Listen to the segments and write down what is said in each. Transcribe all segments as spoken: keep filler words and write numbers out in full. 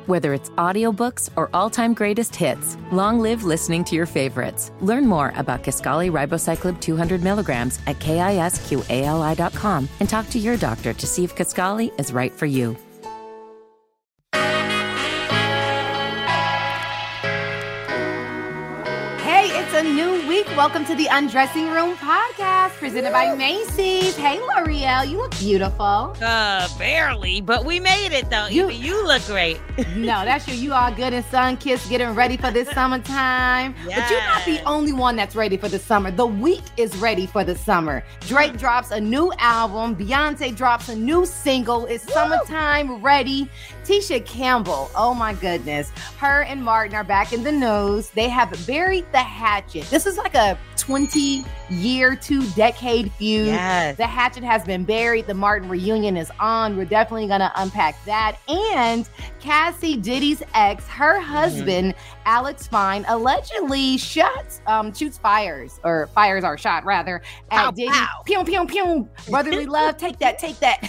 Whether it's audiobooks or all-time greatest hits, long live listening to your favorites. Learn more about Kisqali Ribociclib two hundred milligrams at kisqali dot com and talk to your doctor to see if Kisqali is right for you. It's a new week. Welcome to the Undressing Room podcast presented by Macy's. Hey, L'Oreal, you look beautiful. Uh, barely, but we made it though. You, Even you look great. No, that's you. You all good and sun-kissed, getting ready for this summertime. Yes. But you're not the only one that's ready for the summer. The week is ready for the summer. Drake mm. drops a new album. Beyonce drops a new single. It's Woo! Summertime ready. Tisha Campbell, oh my goodness. Her and Martin are back in the news. They have buried the hatchet. This is like a twenty-year, two-decade feud. Yes. The hatchet has been buried. The Martin reunion is on. We're definitely going to unpack that. And Cassie Diddy's ex, her husband, mm-hmm. Alex Fine, allegedly shots, um, shoots fires, or fires are shot, rather, at pow, Diddy. Pow. Pew, pew, pew. Brotherly love. Take that, take that.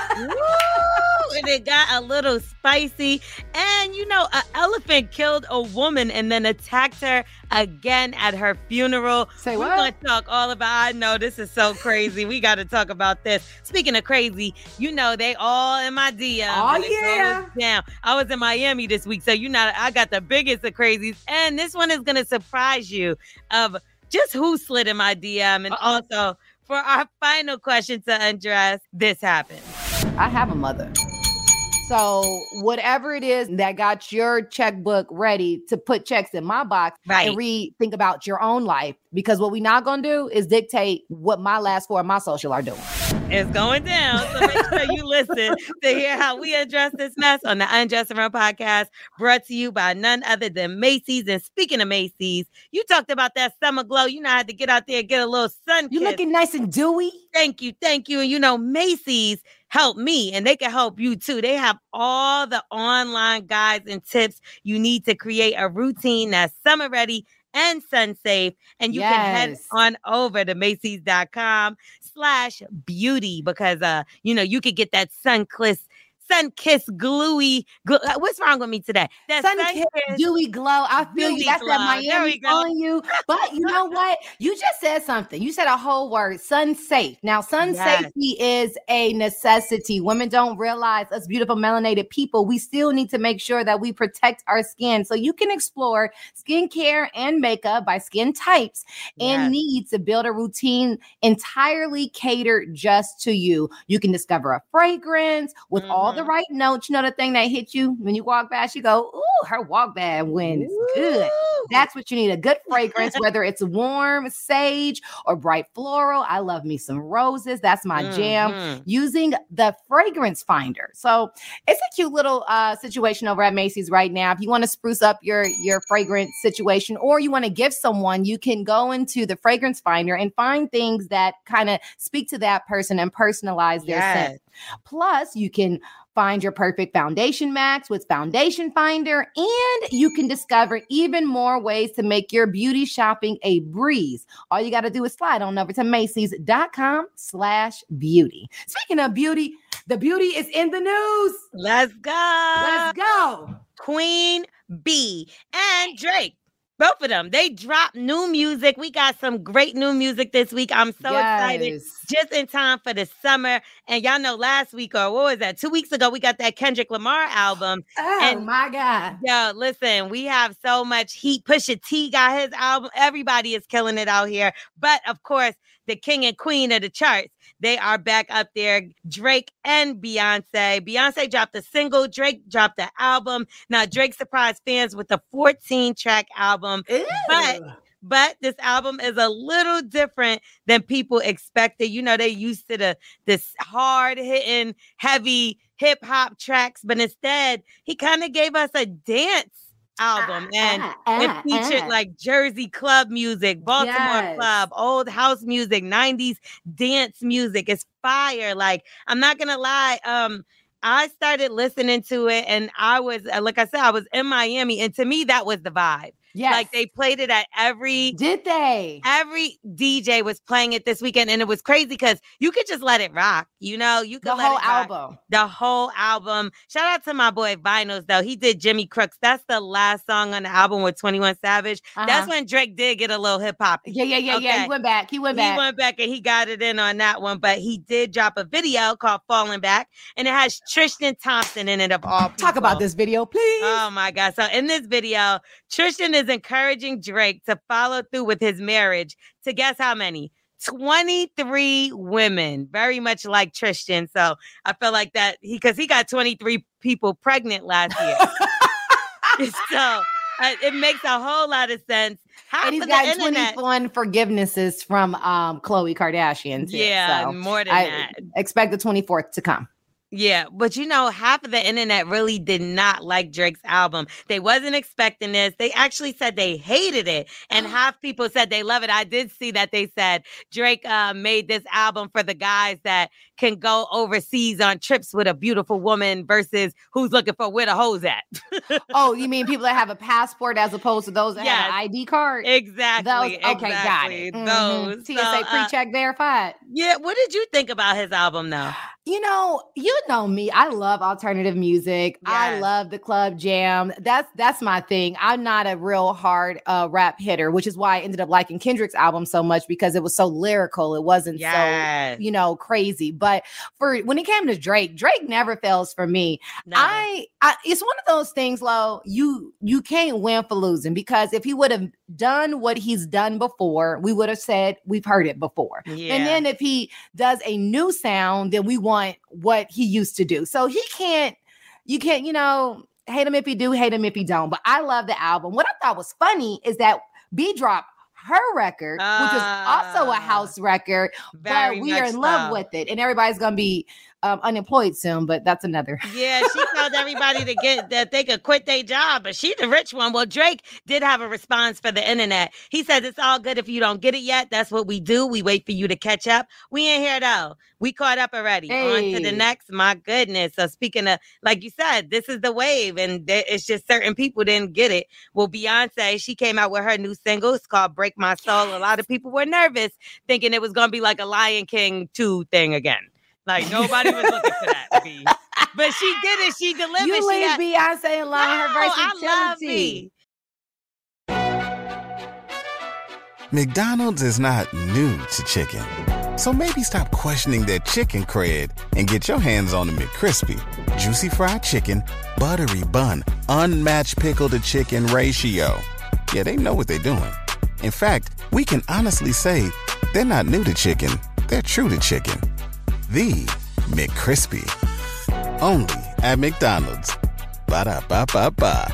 Woo! And it got a little spicy. And, you know, an elephant killed a woman and then attacked her again at her funeral. Say We're what? going to talk all about, I know this is so crazy. We got to talk about this. Speaking of crazy, you know, they all in my D Ms. Oh, yeah. Down. I was in Miami this week, so you know, I got the biggest of crazies. And this one is going to surprise you of just who slid in my D M. And Uh-oh. Also, for our final question to undress, this happened. I have a mother. So whatever it is that got your checkbook ready to put checks in my box right. and re-think about your own life. Because what we're not going to do is dictate what my last four of my social are doing. It's going down. So make sure you listen to hear how we address this mess on the Undressing Room podcast, brought to you by none other than Macy's. And speaking of Macy's, you talked about that summer glow. You know how to get out there and get a little sun You kiss. looking nice and dewy. Thank you. Thank you. And you know, Macy's help me and they can help you too. They have all the online guides and tips you need to create a routine that's summer ready and sun safe. And you yes. can head on over to Macy's.com slash beauty because, uh, you know, you could get that sun kiss, sun kiss gluey. Glu- What's wrong with me today? That sun, sun kiss dewy glow. I feel you. That's that Miami on you. But you know what? You just said something. You said a whole word, sun safe. Now, sun yes. safety is a necessity. Women don't realize us beautiful melanated people, we still need to make sure that we protect our skin. So you can explore skincare and makeup by skin types yes. and needs to build a routine entirely catered just to you. You can discover a fragrance with mm-hmm. all the right notes. You know, the thing that hit you when you walk past, you go, ooh, her walk bag win is good. That's what you need, a good fragrance, whether it's warm sage or bright floral. I love me some roses. That's my mm-hmm. jam. Using the fragrance finder. So it's a cute little uh, situation over at Macy's right now. If you want to spruce up your, your fragrance situation or you want to give someone, you can go into the fragrance finder and find things that kind of speak to that person and personalize their yes. scent. Plus, you can find your perfect foundation match with Foundation Finder, and you can discover even more ways to make your beauty shopping a breeze. All you got to do is slide on over to Macy's.com slash beauty. Speaking of beauty, the beauty is in the news. Let's go. Let's go. Queen Bee and Drake. Both of them. They dropped new music. We got some great new music this week. I'm so yes. excited. Just in time for the summer. And y'all know last week, or what was that? Two weeks ago, we got that Kendrick Lamar album. Oh, and my God. Yo, listen, we have so much heat. Pusha T got his album. Everybody is killing it out here. But, of course, the king and queen of the charts, they are back up there. Drake and Beyonce. Beyonce dropped a single. Drake dropped the album. Now, Drake surprised fans with a fourteen-track album. Ew. But... But this album is a little different than people expected. You know, they used to the this hard-hitting, heavy hip-hop tracks. But instead, he kind of gave us a dance album. Uh, and uh, uh, it featured uh. like Jersey club music, Baltimore yes. club, old house music, nineties dance music. It's fire. Like, I'm not going to lie. Um, I started listening to it and I was, like I said, I was in Miami. And to me, that was the vibe. Yes. Like they played it at every. Did they? Every D J was playing it this weekend, and it was crazy because you could just let it rock. You know, you could the let whole it rock. album. The whole album. Shout out to my boy Vinyls though. He did Jimmy Crooks. That's the last song on the album with twenty-one Savage. Uh-huh. That's when Drake did get a little hip hop. Yeah, yeah, yeah, okay. yeah. He went back. He went back. He went back and he got it in on that one. But he did drop a video called Falling Back, and it has Tristan Thompson in it of all people. Talk about this video, please. Oh my God. So in this video, Tristan is encouraging Drake to follow through with his marriage to guess how many? twenty-three women, very much like Tristan. So I feel like that he because he got twenty-three people pregnant last year. so uh, it makes a whole lot of sense. Half and he's of got the internet, twenty-one forgivenesses from um Khloe Kardashian too. Yeah, so more than I that. Expect the twenty-fourth to come. Yeah, but you know, half of the internet really did not like Drake's album. They wasn't expecting this. They actually said they hated it. And half people said they love it. I did see that they said Drake uh, made this album for the guys that can go overseas on trips with a beautiful woman versus who's looking for where the hoes at. Oh, you mean people that have a passport as opposed to those that Yes. have an I D card? Exactly. Those, okay, exactly. got it. Mm-hmm. Those. T S A So, uh, pre-check verified. yeah, what did you think about his album though? You know, you know me. I love alternative music. I Yes. love the club jam. That's that's my thing. I'm not a real hard uh, rap hitter, which is why I ended up liking Kendrick's album so much because it was so lyrical. It wasn't Yes. so, you know, crazy. But for when it came to Drake, Drake never fails for me. Never. I, I it's one of those things, Lo, you you can't win for losing because if he would have done what he's done before, we would have said we've heard it before. Yeah. And then if he does a new sound, then we want what he used to do. So he can't, you can't, you know, hate him if you do, hate him if you don't. But I love the album. What I thought was funny is that B dropped her record, uh, which is also a house record, but we are in so. love with it. And everybody's going to be um, unemployed soon, but that's another. Yeah, she told everybody to get that they could quit their job, but she's the rich one. Well, Drake did have a response for the internet. He says it's all good if you don't get it yet. That's what we do. We wait for you to catch up. We ain't here though. We caught up already. Hey. On to the next. My goodness. So speaking of, like you said, this is the wave, and th- it's just certain people didn't get it. Well, Beyonce, she came out with her new single. It's called "Break My Soul." A lot of people were nervous, thinking it was gonna be like a Lion King two thing again. Like nobody was looking for that. B. But she did it. She delivered. You she leave had... Beyonce alone. No, Her versatility. I love B. McDonald's is not new to chicken. So maybe stop questioning their chicken cred and get your hands on the McCrispy. Juicy fried chicken, buttery bun, unmatched pickle to chicken ratio. Yeah, they know what they're doing. In fact, we can honestly say they're not new to chicken. They're true to chicken. The McCrispy. Only at McDonald's. Ba-da-ba-ba-ba.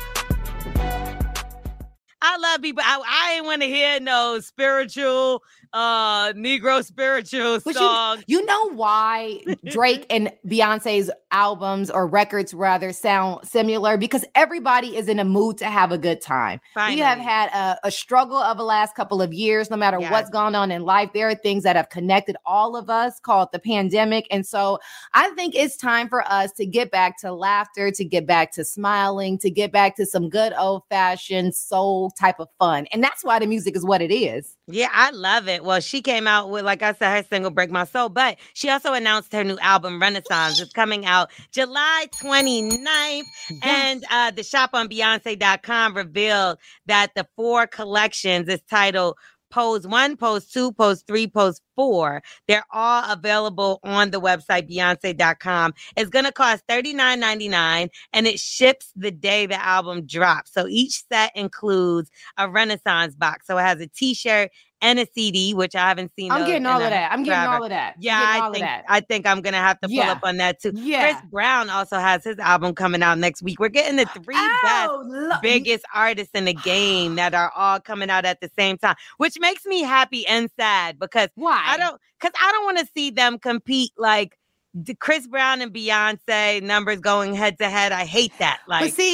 I love people. I, I ain't want to hear no spiritual, uh, Negro spiritual But song. You, you know why Drake and Beyonce's albums or records rather sound similar? Because everybody is in a mood to have a good time. Finally. We have had a, a struggle of the last couple of years, no matter Yes. what's gone on in life. There are things that have connected all of us called the pandemic. And so I think it's time for us to get back to laughter, to get back to smiling, to get back to some good old fashioned soul type of fun. And that's why the music is what it is. Yeah, I love it. Well, she came out with, like I said, her single "Break My Soul," but she also announced her new album "Renaissance." It's coming out July twenty-ninth. Yes. And uh, the shop on Beyonce dot com revealed that the four collections is titled Pose One, Pose Two, Pose Three, Pose Four. They're all available on the website Beyonce dot com. It's gonna cost thirty-nine ninety-nine, and it ships the day the album drops. So each set includes a Renaissance box. So it has a T-shirt and a C D, which I haven't seen. I'm those getting in all a of that. I'm getting forever. all of that. I'm Yeah, getting I all think of that. I think I'm gonna have to pull Yeah. up on that too. Yeah. Chris Brown also has his album coming out next week. We're getting the three best Oh, lo- biggest artists in the game that are all coming out at the same time, which makes me happy and sad because Why? I don't because I don't want to see them compete like the Chris Brown and Beyonce numbers going head to head. I hate that. Like But see,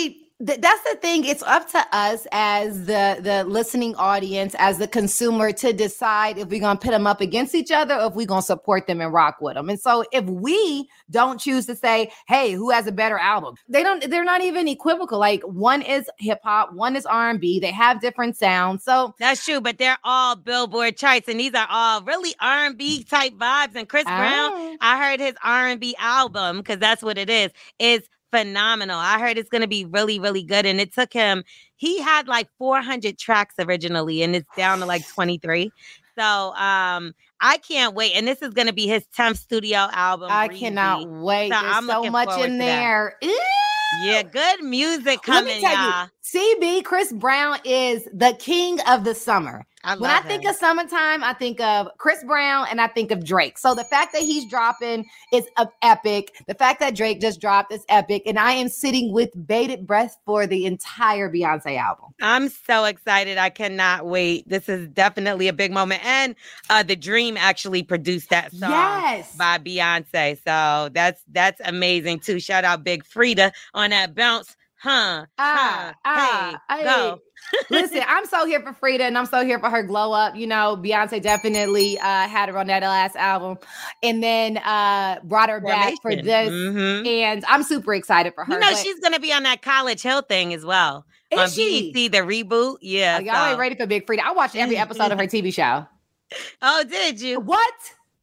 th- that's the thing. It's up to us as the the listening audience, as the consumer, to decide if we're gonna put them up against each other or if we're gonna support them and rock with them. And so, if we don't choose to say, "Hey, who has a better album?" They don't. They're not even equivocal. Like one is hip hop, one is R and B. They have different sounds. So that's true. But they're all Billboard charts, and these are all really R and B type vibes. And Chris Brown, oh. I heard his R and B album, because that's what it is. Is phenomenal. I heard it's going to be really, really good. And it took him, he had like four hundred tracks originally, and it's down to like twenty-three. So um, I can't wait. And this is going to be his tenth studio album. I Breezy. cannot wait. So There's I'm so much in there. Yeah, good music coming, Let me tell y'all. you, C B, Chris Brown is the king of the summer. I when I love think him. of summertime, I think of Chris Brown and I think of Drake. So the fact that he's dropping is uh, epic. The fact that Drake just dropped is epic. And I am sitting with bated breath for the entire Beyonce album. I'm so excited. I cannot wait. This is definitely a big moment. And uh, The Dream actually produced that song Yes. by Beyonce. So that's that's amazing too. Shout out Big Frida on that bounce. Huh? Ah, huh, ah, hey, hey. go. Listen, I'm so here for Frida and I'm so here for her glow up. You know, Beyonce definitely uh, had her on that last album and then uh, brought her back for this. Mm-hmm. And I'm super excited for her. You know, but she's going to be on that College Hill thing as well. Is on she? B E C, the reboot. Yeah. Oh, y'all so. ain't ready for Big Frida. I watched every episode of her T V show. Oh, did you? What?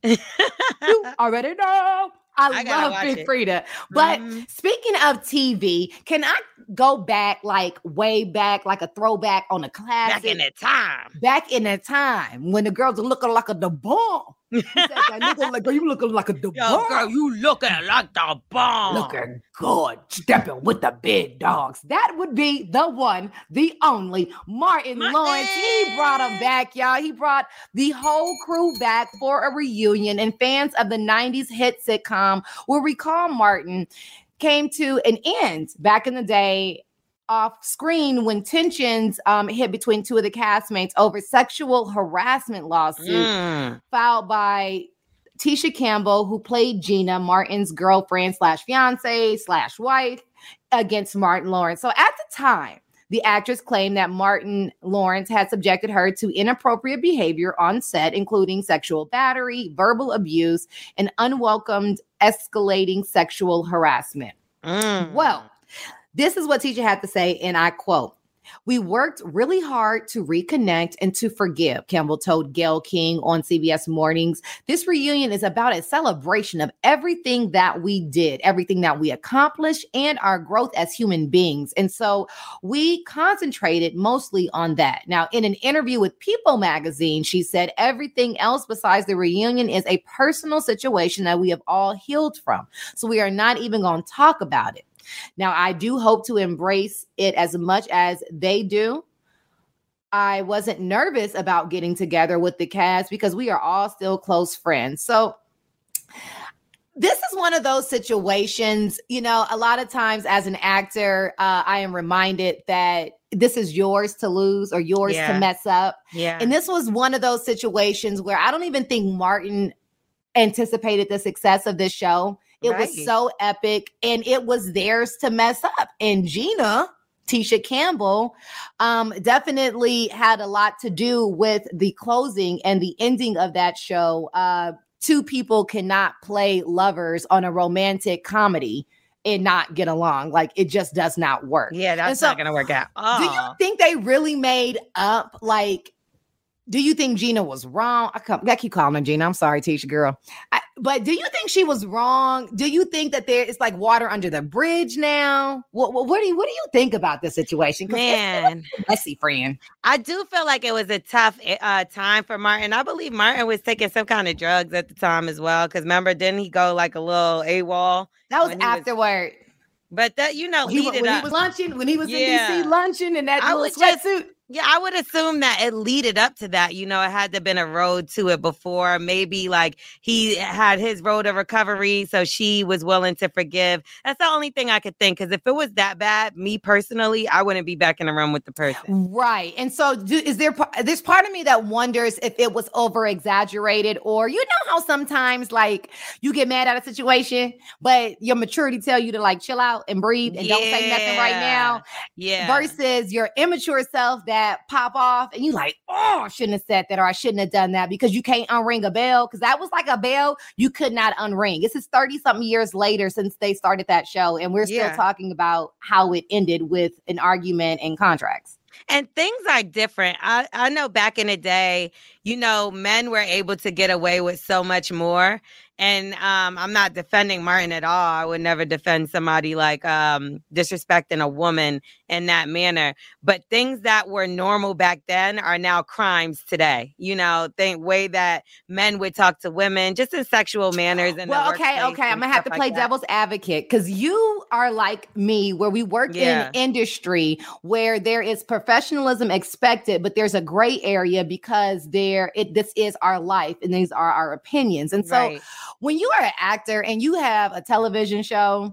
You already know. I, I gotta love watch Big it. Frida. But Mhm. speaking of T V, can I go back, like way back, like a throwback on a classic? Back in the time. Back in that time when the girls were looking like a da bomb. He said, that nigga, like, girl, you looking like a da Yo, bomb. girl, you looking like the bomb. Looking good, stepping with the big dogs. That would be the one, the only Martin, Martin. Lawrence. He brought him back, y'all. He brought the whole crew back for a reunion, and fans of the nineties hit sitcom will recall Martin came to an end back in the day off screen when tensions um, hit between two of the castmates over sexual harassment lawsuit Mm. filed by Tisha Campbell, who played Gina, Martin's girlfriend slash fiance slash wife, against Martin Lawrence. So at the time, the actress claimed that Martin Lawrence had subjected her to inappropriate behavior on set, including sexual battery, verbal abuse, and unwelcomed escalating sexual harassment. Mm. Well, this is what Tisha had to say, and I quote, "We worked really hard to reconnect and to forgive," Campbell told Gayle King on C B S Mornings. "This reunion is about a celebration of everything that we did, everything that we accomplished, and our growth as human beings. And so we concentrated mostly on that." Now, in an interview with People magazine, she said, "Everything else besides the reunion is a personal situation that we have all healed from. So we are not even going to talk about it. Now, I do hope to embrace it as much as they do. I wasn't nervous about getting together with the cast because we are all still close friends." So this is one of those situations, you know, a lot of times as an actor, uh, I am reminded that this is yours to lose or yours Yeah. to mess up. Yeah. And this was one of those situations where I don't even think Martin anticipated the success of this show. It Right. was so epic and it was theirs to mess up. And Gina, Tisha Campbell, um, definitely had a lot to do with the closing and the ending of that show. Uh, two people cannot play lovers on a romantic comedy and not get along. Like, it just does not work. Yeah, that's so, not going to work out. Oh. Do you think they really made up, like, do you think Gina was wrong? I, come, I keep calling her Gina. I'm sorry, Tisha girl. I, but do you think she was wrong? Do you think that there is like water under the bridge now? What, what, what do you what do you think about this situation? 'Cause Man, it's messy, friend. I do feel like it was a tough uh, time for Martin. I believe Martin was taking some kind of drugs at the time as well. Because remember, didn't he go like a little AWOL? That was when he was- afterward. But that, you know, He, lead when it he up. was lunching, when he was Yeah. in D C lunching in that I little was just- sweatsuit. Yeah, I would assume that it leaded up to that. You know, it had to have been a road to it before. Maybe like he had his road of recovery, so she was willing to forgive. That's the only thing I could think. Because if it was that bad, me personally, I wouldn't be back in the room with the person. Right. And so do, is there, there's part of me that wonders if it was over exaggerated, or you know how sometimes like you get mad at a situation, but your maturity tell you to like chill out and breathe and yeah. don't say nothing right now. Yeah. Versus your immature self that pop off and you like, oh, I shouldn't have said that, or I shouldn't have done that, because you can't unring a bell, because that was like a bell you could not unring. This is thirty something years later since they started that show, and we're still yeah. talking about how it ended with an argument and contracts. And things are different. I, I know back in the day, you know, men were able to get away with so much more. And um, I'm not defending Martin at all. I would never defend somebody like um, disrespecting a woman in that manner. But things that were normal back then are now crimes today. You know, the way that men would talk to women, just in sexual manners. In well, the okay, okay. I'm going to have to play like devil's advocate, because you are like me, where we work yeah. in industry where there is professionalism expected, but there's a gray area because there it this is our life and these are our opinions. And so right. when you are an actor and you have a television show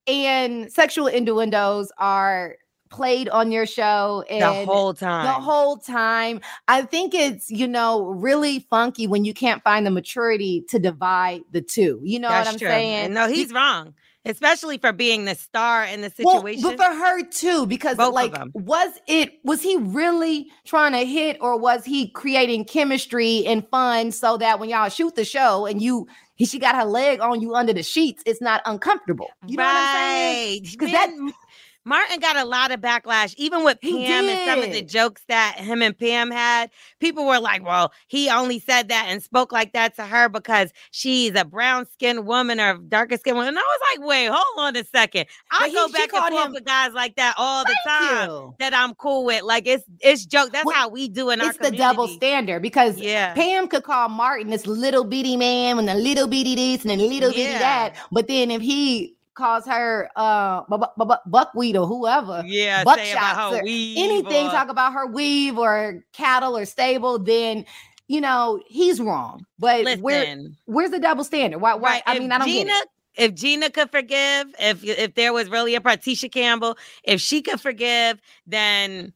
and sexual innuendos are played on your show and the whole time, the whole time, I think it's, you know, really funky when you can't find the maturity to divide the two. You know That's what I'm true. saying? And no, he's Be- wrong. Especially for being the star in the situation. Well, but for her too, because Both like, was it, was he really trying to hit, or was he creating chemistry and fun so that when y'all shoot the show and you, he, she got her leg on you under the sheets, it's not uncomfortable. You know right. what I'm saying? Because that Martin got a lot of backlash, even with Pam and some of the jokes that him and Pam had. People were like, well, he only said that and spoke like that to her because she's a brown-skinned woman or darker skinned woman. And I was like, wait, hold on a second. I he, go back and forth him, with guys like that all the time you. that I'm cool with. Like, it's it's joke. That's well, how we do in our community. It's the double standard, because yeah. Pam could call Martin this little bitty man and a little bitty this and a little bitty yeah. that. But then if he calls her uh bu- bu- bu- buckwheat or whoever, yeah, buckshots or weave anything, or... talk about her weave or cattle or stable, then you know he's wrong. But Listen, where where's the double standard? Why? Why? Right. I mean, if I don't Gina, get it. If Gina could forgive, if if there was really a Tisha Campbell, if she could forgive, then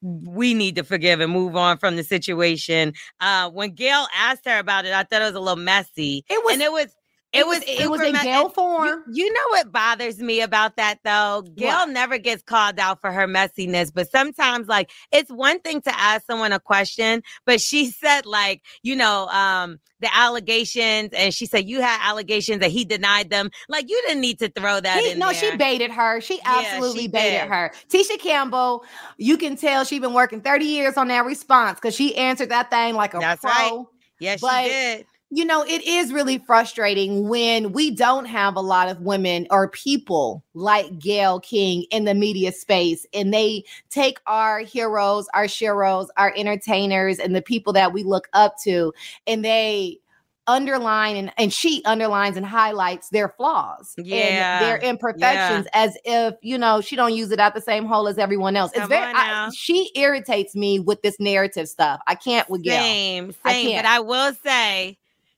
we need to forgive and move on from the situation. Uh, when Gail asked her about it, I thought it was a little messy. It was, and it was. It, it was it was in Gail form. You, you know what bothers me about that though? Gail what? never gets called out for her messiness, but sometimes like it's one thing to ask someone a question, but she said like, you know, um, the allegations, and she said you had allegations that he denied them. Like you didn't need to throw that he, in no, there. she baited her. She absolutely yeah, she baited did. her. Tisha Campbell, you can tell she's been working thirty years on that response because she answered that thing like a That's pro. Right. Yeah, but, she did. You know, it is really frustrating when we don't have a lot of women or people like Gayle King in the media space, and they take our heroes, our sheroes, our entertainers, and the people that we look up to, and they underline and, and she underlines and highlights their flaws yeah. and their imperfections yeah. as if, you know, she don't use it out the same hole as everyone else. It's Come very, on now. I, she irritates me with this narrative stuff. I can't with Gayle. Same, same. I can't. But I will say,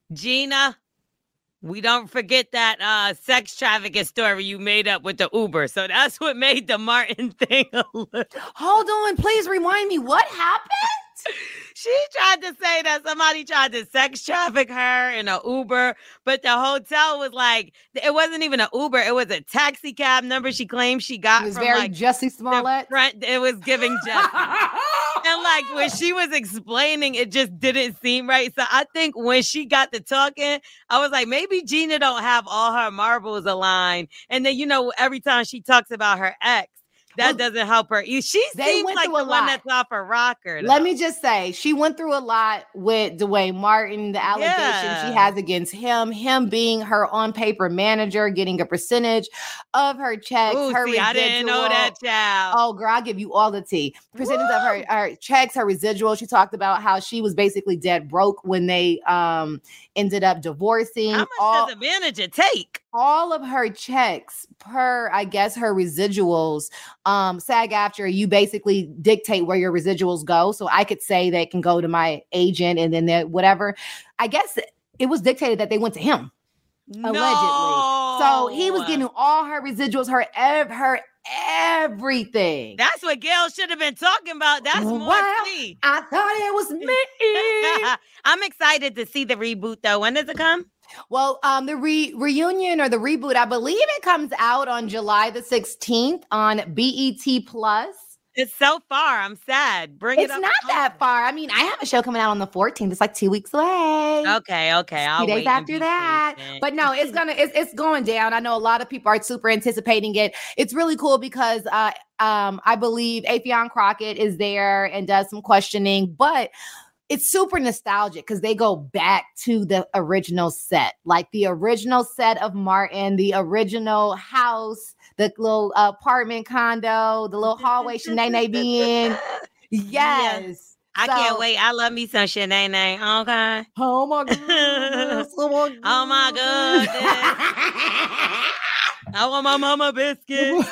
Gina, we don't forget that uh, sex trafficking story you made up with the Uber. So that's what made the Martin thing a little. Hold on, please remind me what happened. She tried to say that somebody tried to sex traffic her in an Uber, but the hotel was like, it wasn't even an Uber. It was a taxi cab number she claimed she got it was from very like Jussie Smollett. Front, it was giving Jussie. And like when she was explaining, it just didn't seem right. So I think when she got to talking, I was like, maybe Gina don't have all her marbles aligned. And then, you know, every time she talks about her ex, that well, doesn't help her. She seems like the one lot. that's off her rocker. Though. Let me just say, she went through a lot with Dwayne Martin, the allegations yeah. she has against him, him being her on-paper manager, getting a percentage of her checks. Ooh, her see, I didn't know that, child. Oh, girl, I'll give you all the tea. Percentage Woo! of her, her checks, her residual. She talked about how she was basically dead broke when they um ended up divorcing. How much all, does a manager take? all of her checks per, I guess, her residuals, um, SAG-AFTRA, you basically dictate where your residuals go. So I could say they can go to my agent and then whatever. I guess it was dictated that they went to him. No. Allegedly. So he was getting all her residuals, her ev- her everything. That's what Gail should have been talking about. That's more well, tea. I thought it was me. I'm excited to see the reboot though. When does it come? Well, um, the re- reunion or the reboot, I believe it comes out on July the sixteenth on B E T Plus. It's so far. I'm sad. Bring it's it up. It's not that far. I mean, I have a show coming out on the fourteenth. It's like two weeks away. Okay, okay. I'll Two days wait after that. Patient. But no, it's gonna it's it's going down. I know a lot of people are super anticipating it. It's really cool because uh um I believe Affion Crockett is there and does some questioning, but it's super nostalgic because they go back to the original set, like the original set of Martin, the original house, the little apartment condo, the little hallway Shanae be in. Yes. yes. I so, can't wait. I love me some Shanae. Okay. Oh my goodness. Oh my goodness. Oh my goodness. I want my mama biscuit.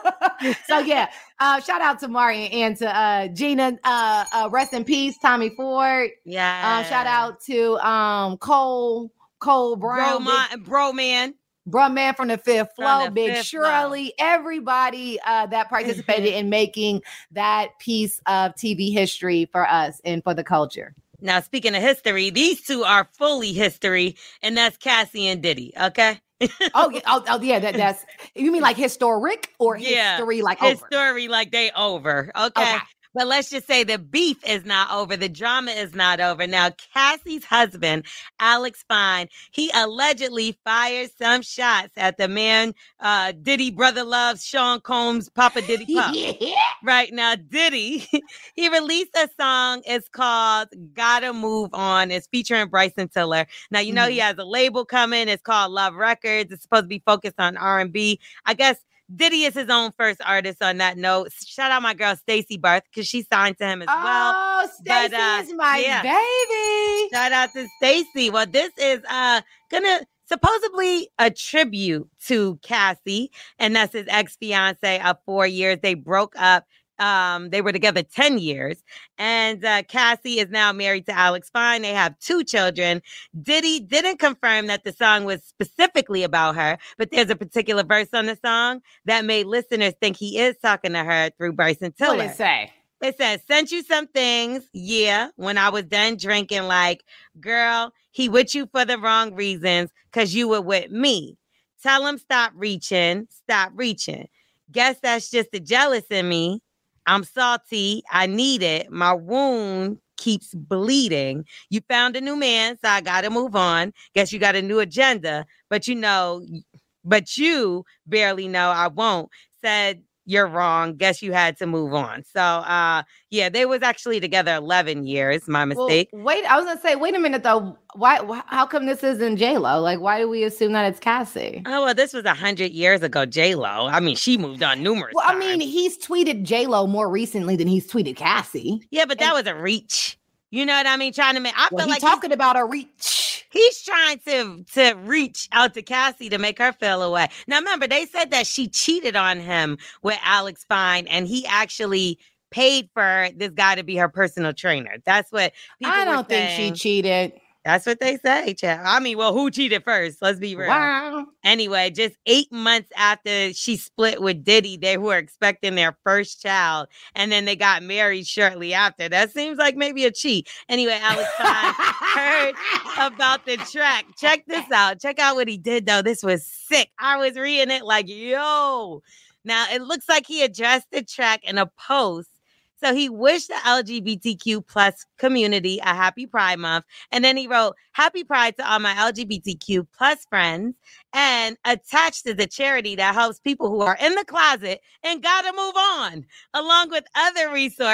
So yeah, uh, shout out to Martin and to uh, Gina. Uh, uh, rest in peace, Tommy Ford. Yeah. Uh, shout out to um, Cole Cole Brown, bro, my, bro man, bro man from the Fifth Flow, the Big fifth Shirley, flow. Everybody uh, that participated in making that piece of T V history for us and for the culture. Now, speaking of history, these two are fully history, and that's Cassie and Diddy. Okay. oh yeah, oh, oh yeah. That, that's you mean like historic or yeah. history like history over? like they over. Okay. okay. But let's just say the beef is not over. The drama is not over. Now, Cassie's husband, Alex Fine, he allegedly fired some shots at the man uh, Diddy brother loves, Sean Combs, Papa Diddy Puff. Yeah. Right now, Diddy, he released a song. It's called Gotta Move On. It's featuring Bryson Tiller. Now, you know, mm-hmm. he has a label coming. It's called Love Records. It's supposed to be focused on R and B. I guess Diddy is his own first artist on that note. Shout out my girl, Stacey Barth, because she signed to him as well. Oh, Stacey uh, is my yeah. baby. Shout out to Stacey. Well, this is uh gonna supposedly a tribute to Cassie, and that's his ex-fiance of four years. They broke up. Um, they were together ten years, and uh, Cassie is now married to Alex Fine. They have two children. Diddy didn't confirm that the song was specifically about her, but there's a particular verse on the song that made listeners think he is talking to her through Bryson Tiller. What did it say? It says, sent you some things, yeah, when I was done drinking, like, girl, he with you for the wrong reasons, because you were with me. Tell him stop reaching, stop reaching. Guess that's just the jealous in me. I'm salty. I need it. My wound keeps bleeding. You found a new man, so I got to move on. Guess you got a new agenda, but you know, but you barely know I won't. Said you're wrong. Guess you had to move on. So, uh, yeah, they was actually together eleven years. My mistake. Well, wait, I was gonna say, wait a minute though. Why? why how come this isn't J-Lo? Like, why do we assume that it's Cassie? Oh, well, this was a hundred years ago. J-Lo. I mean, she moved on numerous. Well, times. I mean, he's tweeted J-Lo more recently than he's tweeted Cassie. Yeah, but and- that was a reach. You know what I mean? Trying to make. I well, feel like talking about a reach. He's trying to to reach out to Cassie to make her feel away. Now, remember, they said that she cheated on him with Alex Fine, and he actually paid for this guy to be her personal trainer. That's what people I don't were saying. think she cheated. That's what they say, Chad. I mean, well, who cheated first? Let's be real. Wow. Anyway, just eight months after she split with Diddy, they were expecting their first child, and then they got married shortly after. That seems like maybe a cheat. Anyway, Alex Fine heard about the track. Check this out. Check out what he did, though. This was sick. I was reading it like, yo. Now, it looks like he addressed the track in a post. So he wished the L G B T Q plus community a happy Pride Month. And then he wrote, happy Pride to all my L G B T Q plus friends, and attached to the charity that helps people who are in the closet and gotta move on, along with other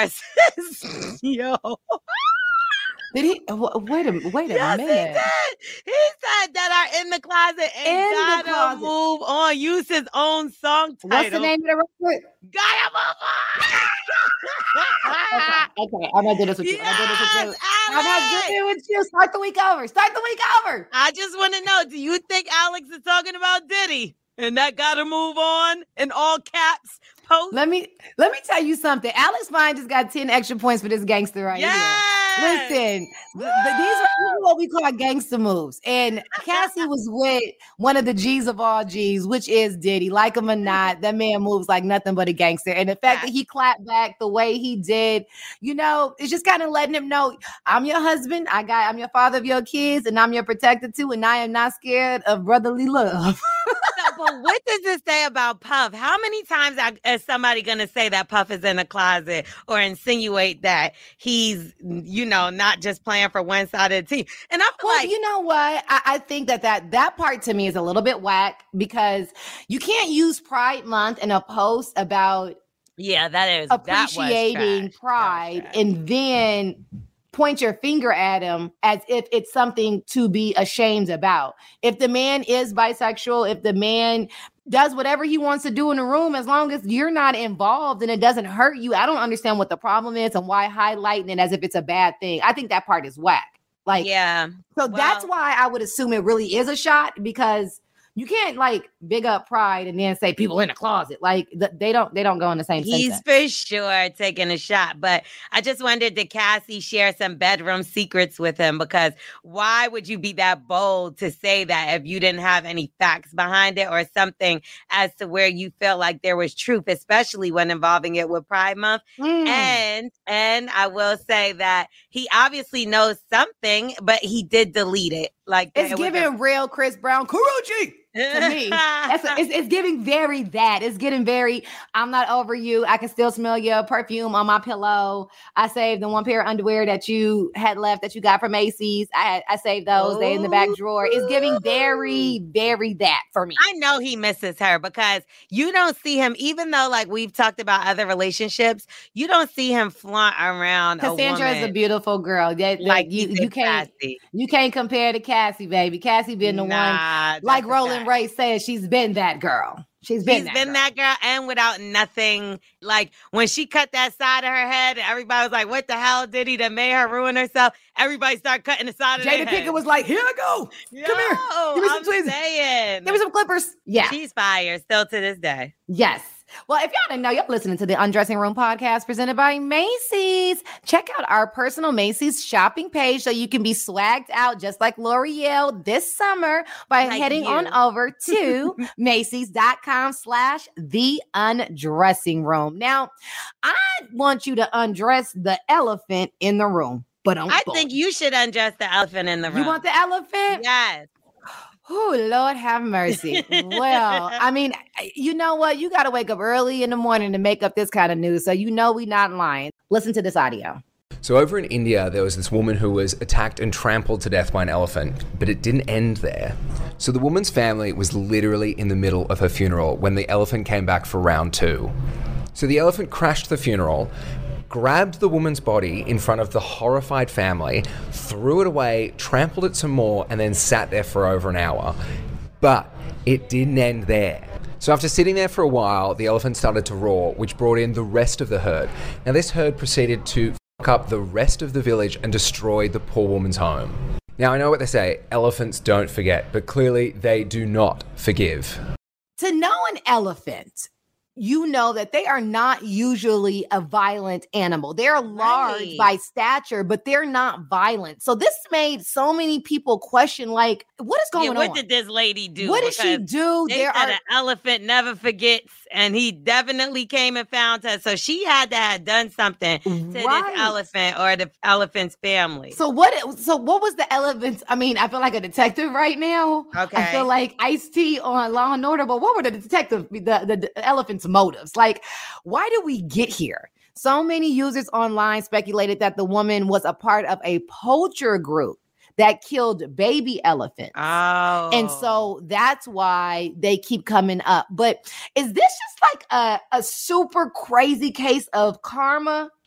resources. Yo. Did he? Wait a wait a yes, minute. He did. He said that are in the closet and in gotta closet. move on. Use his own song title. What's the name of the record? Gotta move on. okay, okay, I'm not doing this with you. Yes, I'm not doing this with you. Alex! I'm not doing it with you. Start the week over. Start the week over. I just want to know, do you think Alex is talking about Diddy? And that gotta move on in all caps post? Let me let me tell you something. Alex Fine just got ten extra points for this gangster right yes! here. Listen, the, the, these are what we call gangster moves. And Cassie was with one of the G's of all G's, which is Diddy. Like him or not, that man moves like nothing but a gangster. And the fact that he clapped back the way he did, you know, it's just kind of letting him know, I'm your husband. I got, I'm your father of your kids, and I'm your protector too. And I am not scared of brotherly love. But what does this say about Puff? How many times is somebody going to say that Puff is in a closet or insinuate that he's, you know, not just playing for one side of the team? And I feel well, like, you know what? I, I think that, that that part to me is a little bit whack, because you can't use Pride Month in a post about yeah, that is appreciating that Pride and then point your finger at him as if it's something to be ashamed about. If the man is bisexual, if the man does whatever he wants to do in the room, as long as you're not involved and it doesn't hurt you, I don't understand what the problem is and why highlighting it as if it's a bad thing. I think that part is whack. Like, yeah. So well, that's why I would assume it really is a shot, because you can't like big up Pride and then say people in the closet. Like th- they don't, they don't go in the same He's sentence. for sure taking a shot. But I just wondered, did Cassie share some bedroom secrets with him? Because why would you be that bold to say that if you didn't have any facts behind it or something as to where you felt like there was truth, especially when involving it with Pride Month? Mm. And and I will say that he obviously knows something, but he did delete it. Like it's it giving a- real Chris Brown, Karuchi. To me, that's a, it's, it's giving very that. It's getting very, I'm not over you. I can still smell your perfume on my pillow. I saved the one pair of underwear that you had left that you got from Macy's. I had, I saved those. Ooh. They in the back drawer. It's giving very, very that for me. I know he misses her, because you don't see him, even though like we've talked about other relationships, you don't see him flaunt around. Cassandra a woman. is a beautiful girl. That, like you, you can't, Cassie. you can't compare to Cassie, baby. Cassie been the nah, one, like Roland Ray says, she's been that girl. She's been, she's that, been girl. that girl, and without nothing. Like when she cut that side of her head, everybody was like, "What the hell did he that made her ruin herself?" Everybody started cutting the side of Jada their Pinkett head. was like, "Here I go, Yo, come here, give me some I'm tweezers, saying. give me some clippers." Yeah, she's fire still to this day. Yes. Well, if y'all didn't know, y'all listening to the Undressing Room podcast presented by Macy's. Check out our personal Macy's shopping page so you can be swagged out just like L'Oreal this summer by like heading you. on over to Macy's.com slash the undressing room. Now, I want you to undress the elephant in the room, but don't I both. think you should undress the elephant in the room. You want the elephant? Yes. Oh, Lord have mercy. Well, I mean, you know what? You got to wake up early in the morning to make up this kind of news. So you know we not lying. Listen to this audio. So over in India, there was this woman who was attacked and trampled to death by an elephant, but it didn't end there. So the woman's family was literally in the middle of her funeral when the elephant came back for round two. So the elephant crashed the funeral, grabbed the woman's body in front of the horrified family, threw it away, trampled it some more, and then sat there for over an hour. But it didn't end there. So after sitting there for a while, the elephant started to roar, which brought in the rest of the herd. Now this herd proceeded to fuck up the rest of the village and destroy the poor woman's home. Now I know what they say, elephants don't forget, but clearly they do not forgive. To know an elephant, you know that they are not usually a violent animal. They're large right. by stature, but they're not violent. So this made so many people question, like, what is going yeah, on? What did this lady do? What did she do? They there said are an elephant never forgets, and he definitely came and found her. So she had to have done something to right. this elephant or the elephant's family. So what? So what was the elephant's? I mean, I feel like a detective right now. Okay, I feel like Ice-T on Law and Order. But what were the detective, the, the, the elephant's motives? Like, why did we get here? So many users online speculated that the woman was a part of a poacher group that killed baby elephants. Oh. And so that's why they keep coming up. But is this just like a, a super crazy case of karma?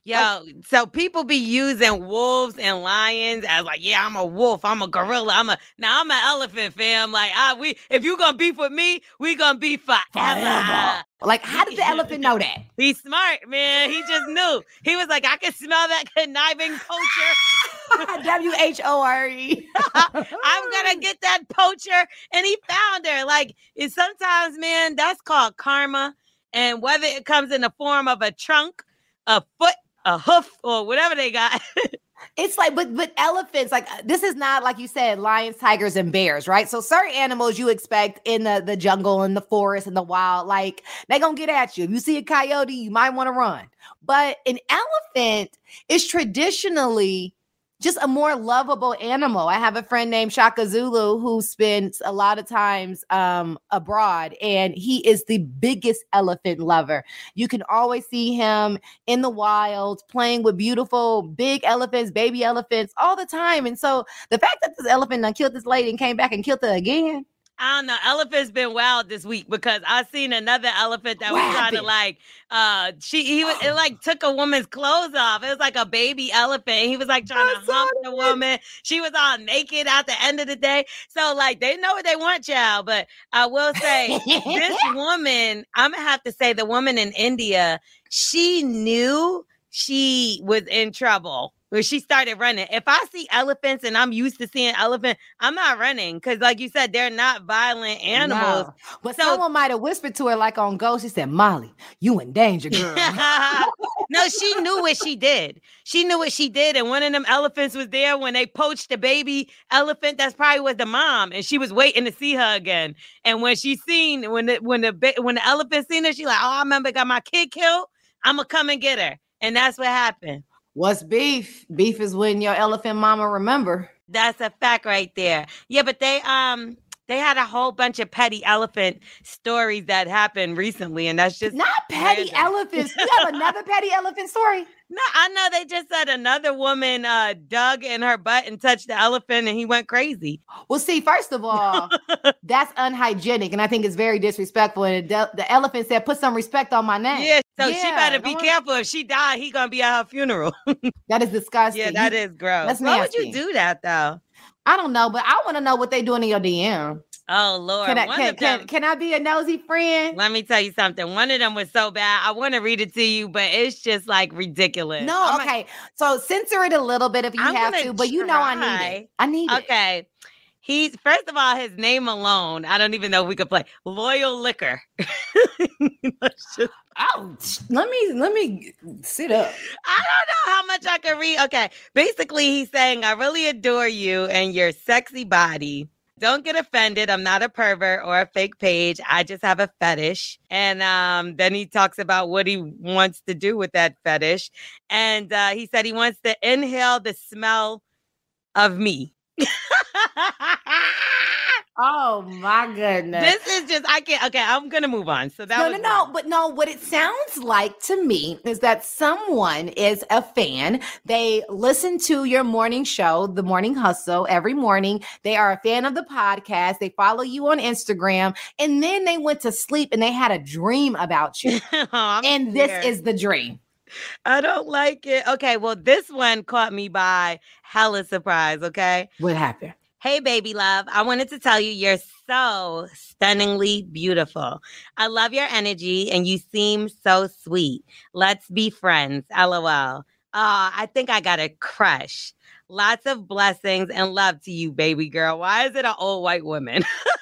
Yo, like, so people be using wolves and lions as like, yeah, I'm a wolf, I'm a gorilla, I'm a now I'm an elephant, fam. Like, I we if you gonna beef with me, we gonna beef forever. forever. Like, how did the elephant know that? He's smart, man. He just knew. He was like, I can smell that conniving poacher. W H O R E. I'm gonna get that poacher, and he found her. Like, it's sometimes, man, that's called karma. And whether it comes in the form of a trunk, a foot, a hoof, or whatever they got. It's like, but but elephants, like, this is not, like you said, lions, tigers, and bears, right? So certain animals you expect in the, the jungle and the forest and the wild, like, they gonna get at you. If you see a coyote, you might want to run. But an elephant is traditionally just a more lovable animal. I have a friend named Shaka Zulu who spends a lot of times um, abroad, and he is the biggest elephant lover. You can always see him in the wild playing with beautiful big elephants, baby elephants all the time. And so the fact that this elephant done killed this lady and came back and killed her again. I don't know. Elephant's been wild this week because I seen another elephant that what was happened? trying to like, uh, she, he was, it like took a woman's clothes off. It was like a baby elephant. He was like trying I to hump the woman. She was all naked at the end of the day. So like, they know what they want, child. But I will say this woman, I'm gonna have to say the woman in India, she knew she was in trouble. Where she started running. If I see elephants and I'm used to seeing elephant, I'm not running because, like you said, they're not violent animals. No. But so, someone might have whispered to her, like on Ghost, she said, "Molly, you in danger, girl." No, she knew what she did. She knew what she did, and one of them elephants was there when they poached the baby elephant. That's probably was the mom, and she was waiting to see her again. And when she seen when the when the when the elephant seen her, she like, "Oh, I remember got my kid killed. I'm gonna come and get her," and that's what happened. What's beef? Beef is when your elephant mama remember. That's a fact right there. Yeah, but they um they had a whole bunch of petty elephant stories that happened recently, and that's just not petty random. elephants. You have another petty elephant story? No, I know they just said another woman uh, dug in her butt and touched the elephant, and he went crazy. Well, see, first of all, that's unhygienic, and I think it's very disrespectful. And the, the elephant said, "Put some respect on my name." Yeah, so yeah, she better be careful. If she died, he gonna be at her funeral. That is disgusting. Yeah, that you, is gross. That's Why nasty. would you do that though? I don't know, but I want to know what they doing in your D M. Oh Lord! Can I, One can, of them, can, can I be a nosy friend? Let me tell you something. One of them was so bad. I want to read it to you, but it's just like ridiculous. No, I'm okay. Like, so censor it a little bit if you I'm have to, but you know I need it. I need it. Okay. He's first of all, his name alone. I don't even know if we could play Loyal Liquor. just, oh, let me let me sit up. I don't know how much I can read. Okay, basically, he's saying, "I really adore you and your sexy body. Don't get offended. I'm not a pervert or a fake page. I just have a fetish." And um, then he talks about what he wants to do with that fetish. And uh, he said he wants to inhale the smell of me. Oh my goodness. This is just, I can't, okay, I'm going to move on. So that No, was no, no, but no, what it sounds like to me is that someone is a fan. They listen to your morning show, The Morning Hustle, every morning. They are a fan of the podcast. They follow you on Instagram. And then they went to sleep and they had a dream about you. oh, and scared. This is the dream. I don't like it. Okay, well, this one caught me by hella surprise, okay? What happened? Hey, baby love, I wanted to tell you you're so stunningly beautiful. I love your energy and you seem so sweet. Let's be friends, LOL. Uh, I think I got a crush. Lots of blessings and love to you, baby girl. Why is it an old white woman?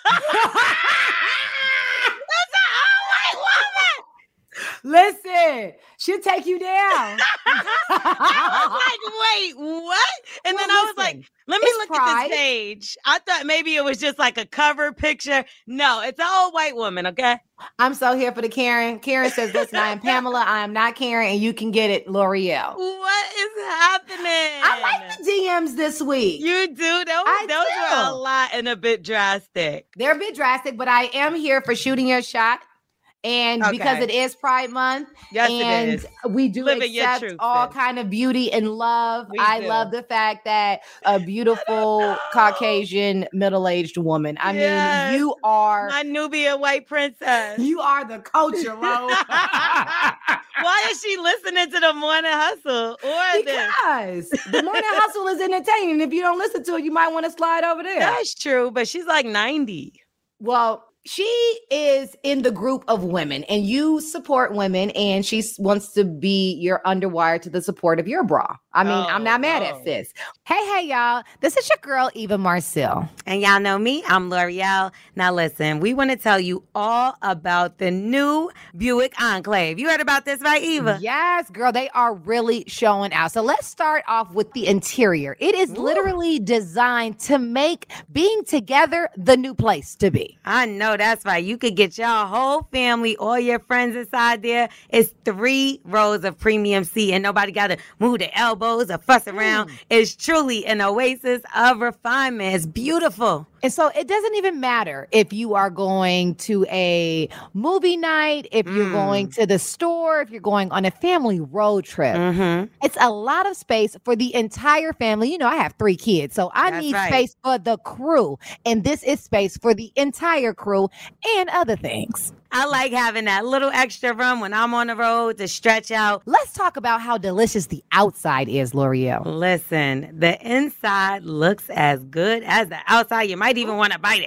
Listen, she'll take you down. I was like, wait, what? And well, then I was listen, like, let me look pride. At this page. I thought maybe it was just like a cover picture. No, it's an old white woman, okay? I'm so here for the Karen. Karen says, listen, I am Pamela. I am not Karen, and you can get it, L'Oreal. What is happening? I like the D Ms this week. You do? Those, I those do. Were a lot and a bit drastic. They're a bit drastic, but I am here for shooting your shot. And okay. because it is Pride Month, yes, and it is. we do Live accept truth, all sis. Kind of beauty and love. We I do. love the fact that a beautiful Caucasian middle-aged woman. I yes. mean, you are my Nubian white princess. You are the culture, Lo. Well, Why is she listening to the Morning Hustle? Or because this? The Morning Hustle is entertaining. If you don't listen to it, you might want to slide over there. That's true, but she's like ninety. Well, she is in the group of women, and you support women, and she wants to be your underwire to the support of your bra. I mean, oh, I'm not mad oh. at sis. Hey, hey, y'all. This is your girl, Eva Marcille. And y'all know me. I'm L'Oreal. Now, listen, we want to tell you all about the new Buick Enclave. You heard about this, right, Eva? Yes, girl. They are really showing out. So let's start off with the interior. It is Ooh. literally designed to make being together the new place to be. I know. That's right. You could get your whole family, all your friends inside there. It's three rows of premium seat, and nobody got to move their elbows or fuss around. Mm. It's truly an oasis of refinement. It's beautiful. And so it doesn't even matter if you are going to a movie night, if you're mm. going to the store, if you're going on a family road trip. Mm-hmm. It's a lot of space for the entire family. You know, I have three kids, so I That's need right. space for the crew. And this is space for the entire crew and other things. I like having that little extra room when I'm on the road to stretch out. Let's talk about how delicious the outside is, L'Oreal. Listen, the inside looks as good as the outside. You might even want to bite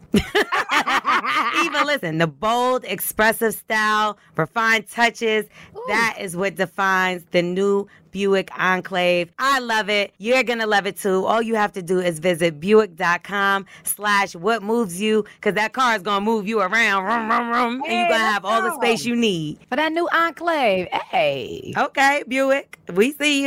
it. Even listen, the bold, expressive style, refined touches, Ooh. that is what defines the new Buick Enclave. I love it. You're going to love it too. All you have to do is visit Buick.com slash what moves you, because that car is going to move you around, rum, rum, rum, hey, and you're going to have all the space you need. For that new Enclave. Hey. Okay, Buick. We see you.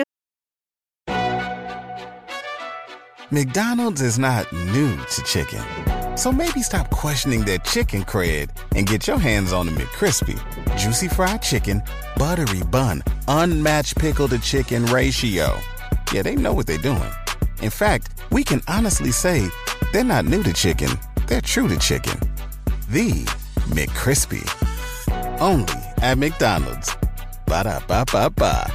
McDonald's is not new to chicken. So maybe stop questioning their chicken cred and get your hands on the McCrispy. Juicy fried chicken, buttery bun, unmatched pickle to chicken ratio. Yeah, they know what they're doing. In fact, we can honestly say they're not new to chicken. They're true to chicken. The McCrispy. Only at McDonald's. Ba-da-ba-ba-ba.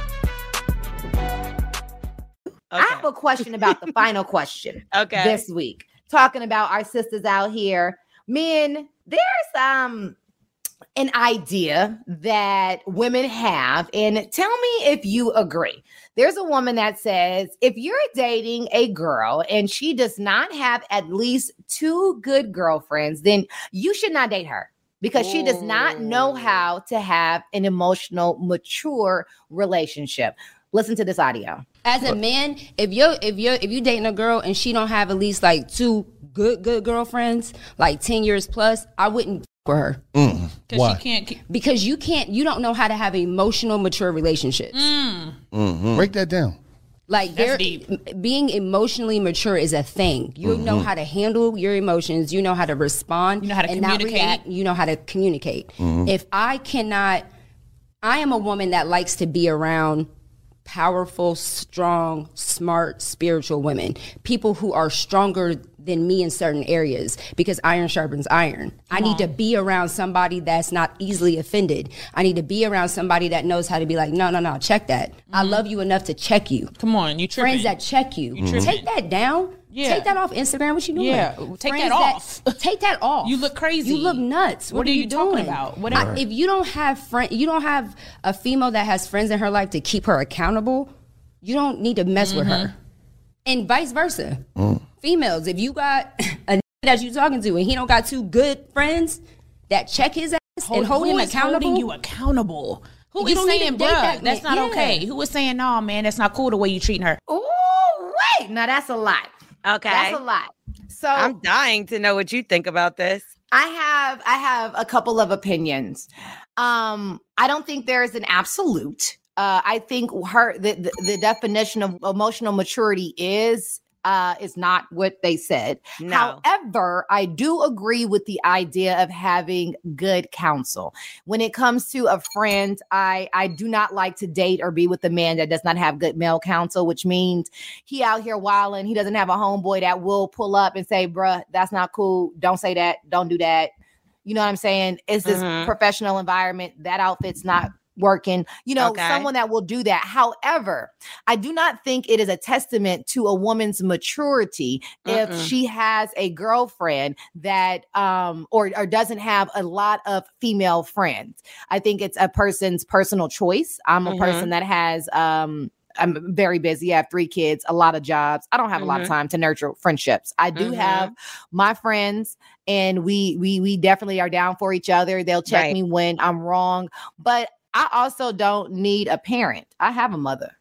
Okay. I have a question about the final question okay. this week. Talking about our sisters out here. Men, there's um an idea that women have, and tell me if you agree. There's a woman that says if you're dating a girl and she does not have at least two good girlfriends, then you should not date her, because Ooh. she does not know how to have an emotional, mature relationship. Listen to this audio. As a man, if you're if you're if you dating a girl and she don't have at least like two good good girlfriends, like ten years plus, I wouldn't f- with her. Mm. Why? She can't, because you can't you don't know how to have emotional, mature relationships. Mm. Mm-hmm. Break that down. Like there, being emotionally mature is a thing. You mm-hmm. know how to handle your emotions. You know how to respond. You know how to and communicate. Not react. You know how to communicate. Mm-hmm. If I cannot, I am a woman that likes to be around powerful, strong, smart, spiritual women. People who are stronger than me in certain areas, because iron sharpens iron. Come I need on. to be around somebody that's not easily offended. I need to be around somebody that knows how to be like, no, no, no, check that. Mm-hmm. I love you enough to check you. Come on, you tripping. Friends that check you. you mm-hmm. Take that down. Yeah. Take that off Instagram. What you doing? Yeah, take Friends that off. That, take that off. You look crazy. You look nuts. What, what are you, you doing? talking about? Whatever. I, if you don't have friend, you don't have a female that has friends in her life to keep her accountable. You don't need to mess mm-hmm. with her, and vice versa. Mm. Females, if you got a that you talking to and he don't got two good friends that check his ass hold, and hold him accountable, holding you accountable. Who you is saying, bruh, that that's not yeah. okay? Who is saying, no, man, that's not cool the way you treating her? Oh, wait, now that's a lot. Okay, that's a lot. So I'm dying to know what you think about this. I have I have a couple of opinions. Um, I don't think there is an absolute. Uh, I think her the, the, the definition of emotional maturity is uh, is not what they said. No. However, I do agree with the idea of having good counsel. When it comes to a friend, I, I do not like to date or be with a man that does not have good male counsel, which means he out here wilding. He doesn't have a homeboy that will pull up and say, bruh, that's not cool. Don't say that. Don't do that. You know what I'm saying? It's this mm-hmm. professional environment. That outfit's not working, you know, Okay. someone that will do that. However, I do not think it is a testament to a woman's maturity if Mm-mm. she has a girlfriend that um or, or doesn't have a lot of female friends. I think it's a person's personal choice. I'm a Mhm. person that has um I'm very busy. I have three kids, a lot of jobs. I don't have a lot of Mhm. time to nurture friendships. I do Mhm. have my friends, and we we we definitely are down for each other. They'll check Right. me when I'm wrong, but I also don't need a parent. I have a mother.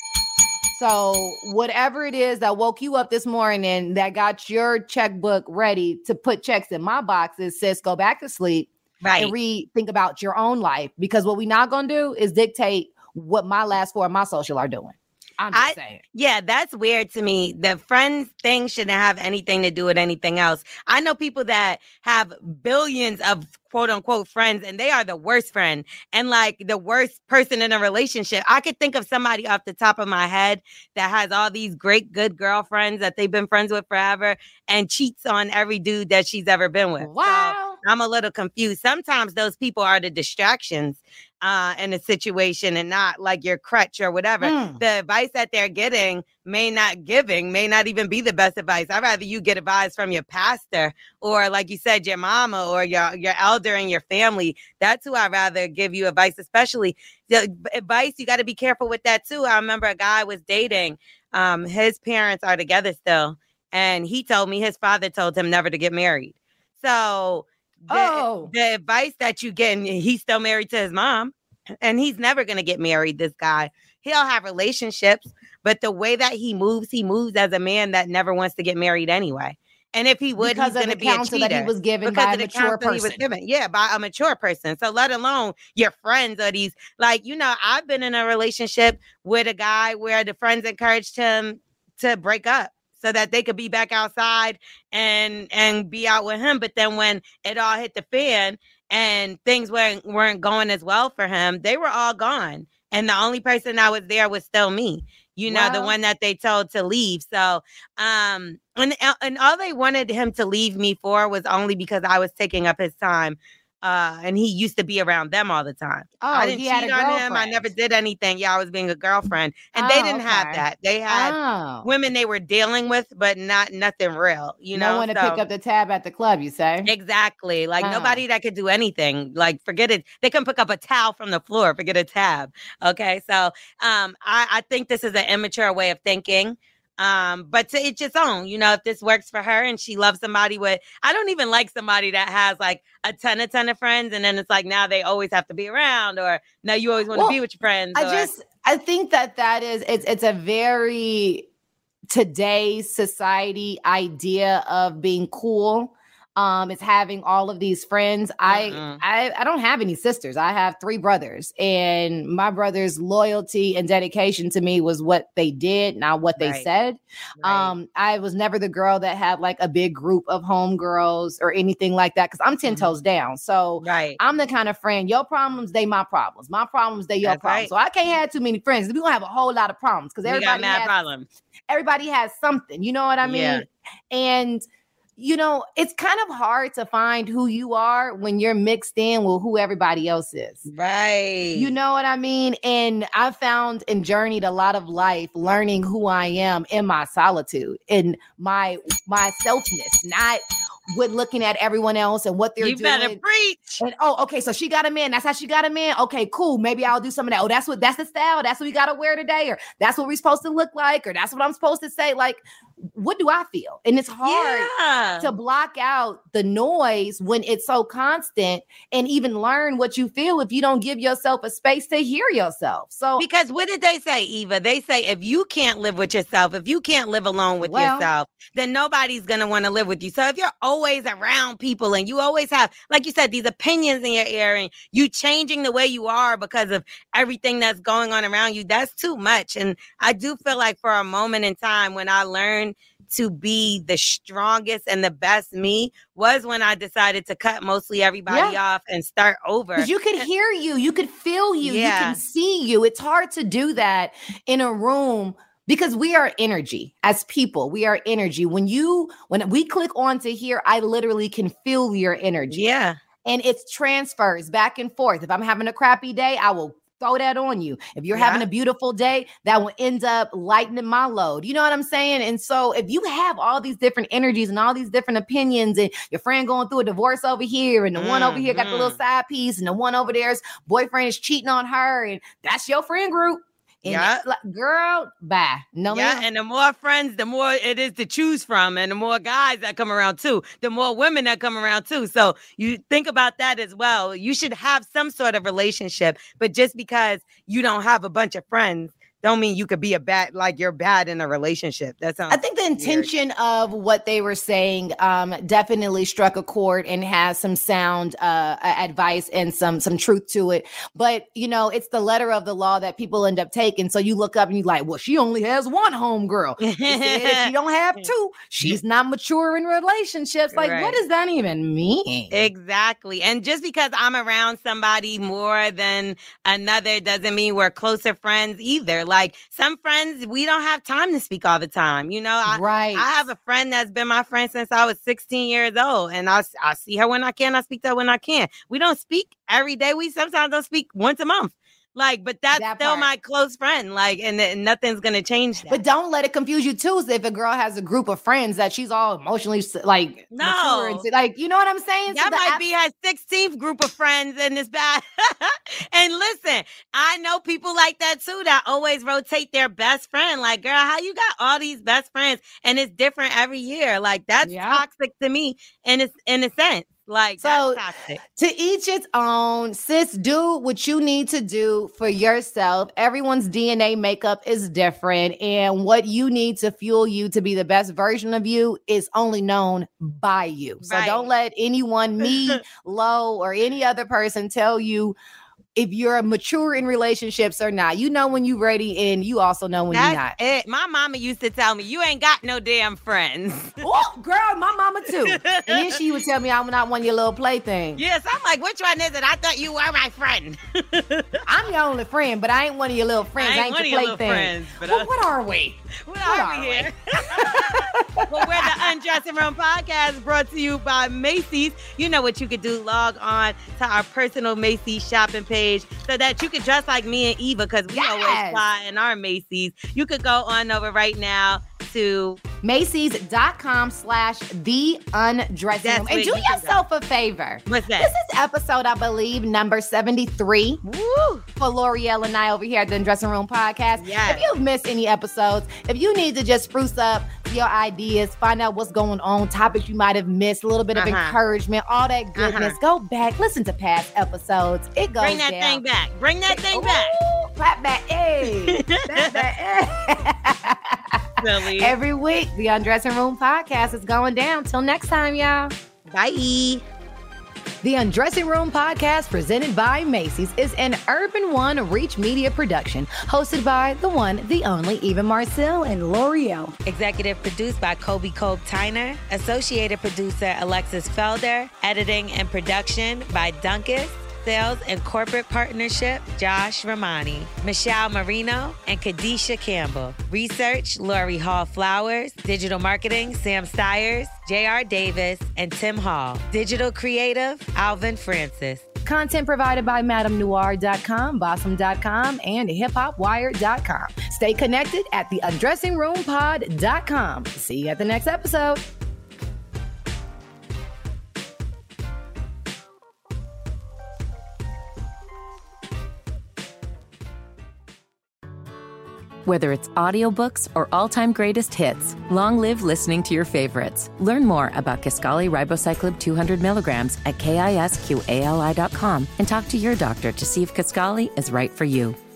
So whatever it is that woke you up this morning that got your checkbook ready to put checks in my boxes, sis, go back to sleep Right. and rethink about your own life, because what we're not going to do is dictate what my last four of my social are doing. I'm just I- saying. Yeah, that's weird to me. The friends thing shouldn't have anything to do with anything else. I know people that have billions of quote unquote friends, and they are the worst friend and like the worst person in a relationship. I could think of somebody off the top of my head that has all these great, good girlfriends that they've been friends with forever and cheats on every dude that she's ever been with. Wow. So I'm a little confused. Sometimes those people are the distractions uh, in a situation and not like your crutch or whatever. Mm. The advice that they're getting may not giving, may not even be the best advice. I'd rather you get advice from your pastor or, like you said, your mama or your, your elder in your family. That's who I'd rather give you advice, especially the advice. You got to be careful with that too. I remember a guy I was dating. Um, his parents are together still. And he told me his father told him never to get married. So the, Oh. the advice that you get, and he's still married to his mom, and he's never going to get married, this guy. He'll have relationships, but the way that he moves, he moves as a man that never wants to get married anyway. And if he would, Because he's of going the to be a counsel cheater. that he was given because by of a the mature counsel he was person. given. Yeah, by a mature person. So let alone your friends or these, like, you know, I've been in a relationship with a guy where the friends encouraged him to break up so that they could be back outside and and be out with him. But then when it all hit the fan and things weren't weren't going as well for him, they were all gone. And the only person that was there was still me, you know, the Wow. one that they told to leave. So, um, and, and all they wanted him to leave me for was only because I was taking up his time. Uh, and he used to be around them all the time. Oh, I didn't he had cheat a on him. I girlfriend. never did anything. Yeah, I was being a girlfriend. And they Oh, didn't have okay. that. They had Oh. women they were dealing with, but not nothing real, you no know? one to So- pick up the tab at the club, you say? Exactly. Like Ah. nobody that could do anything. Like forget it. They can pick up a towel from the floor, forget a tab. Okay. So um I, I think this is an immature way of thinking. Um, but to each its own, you know, if this works for her and she loves somebody with, I don't even like somebody that has like a ton, a ton of friends. And then it's like, now they always have to be around, or now you always want to Well, be with your friends. I or- just I think that that is it's it's a very today's society idea of being cool. Um, it's having all of these friends. I, Mm-mm. I I don't have any sisters. I have three brothers, and my brothers' loyalty and dedication to me was what they did, not what they Right. said. Right. Um, I was never the girl that had like a big group of homegirls or anything like that, because I'm ten Mhm. toes down. So right. I'm the kind of friend, your problems, they my problems. My problems, they your That's problems. right. So I can't have too many friends. We're gonna have a whole lot of problems because We got everybody mad has problems. everybody has something. You know what I mean? Yeah. And you know, it's kind of hard to find who you are when you're mixed in with who everybody else is. Right. You know what I mean? And I found and journeyed a lot of life learning who I am in my solitude, in my my selfness, not with looking at everyone else and what they're you doing. better preach. And oh, okay, so she got a man. That's how she got a man. Okay, cool. Maybe I'll do some of that. Oh, that's what that's the style. That's what we gotta wear today, or that's what we're supposed to look like, or that's what I'm supposed to say. Like, what do I feel? And it's hard Yeah. to block out the noise when it's so constant, and even learn what you feel if you don't give yourself a space to hear yourself. So Because what did they say, Eva? They say if you can't live with yourself, if you can't live alone with Well- yourself, then nobody's going to want to live with you. So if you're always around people and you always have, like you said, these opinions in your ear and you changing the way you are because of everything that's going on around you, that's too much. And I do feel like for a moment in time when I learned to be the strongest and the best me was when I decided to cut mostly everybody off and start over. because you could hear you, you could feel you, you Yeah. can see you. It's hard to do that in a room because we are energy as people. We are energy. When you when we click on to here, I literally can feel your energy. Yeah. And it's transfers back and forth. If I'm having a crappy day, I will throw that on you. If you're Yeah. having a beautiful day, that will end up lightening my load. You know what I'm saying? And so if you have all these different energies and all these different opinions, and your friend going through a divorce over here, and the one over here got the little side piece, and the one over there's boyfriend is cheating on her, and that's your friend group. And Yeah. it's like, girl, bye. No, Yeah, ma'am. and the more friends, the more it is to choose from, and the more guys that come around too, the more women that come around too. So you think about that as well. You should have some sort of relationship, but just because you don't have a bunch of friends, don't mean you could be a bad, like you're bad in a relationship. That sounds I think the intention weird. of what they were saying um, definitely struck a chord and has some sound uh, advice and some some truth to it. But, you know, it's the letter of the law that people end up taking. So you look up and you're like, well, she only has one homegirl. If she don't have two, she's not mature in relationships. Like, Right. what does that even mean? Exactly. And just because I'm around somebody more than another doesn't mean we're closer friends either. Like some friends, we don't have time to speak all the time. You know, I, Right. I have a friend that's been my friend since I was sixteen years old, and I, I see her when I can. I speak to her when I can. We don't speak every day. We sometimes don't speak once a month. Like, but that's That still part. my close friend. Like, and, and nothing's gonna change that. But don't let it confuse you too. So if a girl has a group of friends that she's all emotionally like No. mature and like, you know what I'm saying? That So the might app- be her sixteenth group of friends in this bad. And listen, I know people like that too that always rotate their best friend. Like, girl, how you got all these best friends and it's different every year? Like, that's Yeah. toxic to me in a, in a sense. Like, So- that's toxic. To each its own. Sis, do what you need to do for yourself. Everyone's D N A makeup is different, and what you need to fuel you to be the best version of you is only known by you. So Right. don't let anyone, me, Lo, or any other person tell you if you're mature in relationships or not. You know when you're ready, and you also know when you're not. That's it. My mama used to tell me, you ain't got no damn friends. Oh, girl, my mama too. And then she would tell me I'm not one of your little plaything. Yes, I'm like, which one is it? I thought you were my friend. I'm your only friend, but I ain't one of your little friends. I I ain't ain't, one of your your little plaything. friends, but Well, I- what are we? What What are are we here? Well, we're the Undressing Room Podcast, brought to you by Macy's. You know what you could do. Log on to our personal Macy's shopping page so that you could dress like me and Eva, because we always Yes. fly in our Macy's. You could go on over right now to Macy's.com slash the undressing That's room. where And do you can yourself a favor. what's This that? is episode, I believe, number seventy-three Woo! for L'Oreal and I over here at the Undressing Room Podcast. Yes. If you've missed any episodes, if you need to just spruce up your ideas, find out what's going on, topics you might have missed, a little bit of Uh-huh. encouragement, all that goodness, go back, listen to past episodes. It goes Bring that down. thing back. Bring that thing back. Ooh, clap back, hey. Clap back, hey. Silly. Every week, the Undressing Room Podcast is going down. Till next time, y'all. Bye. The Undressing Room Podcast, presented by Macy's, is an Urban One Reach Media production, hosted by the one, the only Eva Marcel and L'Oreal. Executive produced by Kobe Cope Tyner. Associated producer Alexis Felder. Editing and production by Dunkus. Sales and corporate partnership, Josh Ramani, Michelle Marino, and Kadisha Campbell. Research, Lori Hall Flowers. Digital marketing, Sam Stiers, J R Davis, and Tim Hall. Digital creative, Alvin Francis. Content provided by Madame Noir dot com, Bossum dot com, and Hip Hop Wire dot com. Stay connected at the undressing room pod dot com. See you at the next episode. Whether it's audiobooks or all-time greatest hits, long live listening to your favorites. Learn more about Kisqali Ribociclib two hundred milligrams at kisqali dot com and talk to your doctor to see if Kisqali is right for you.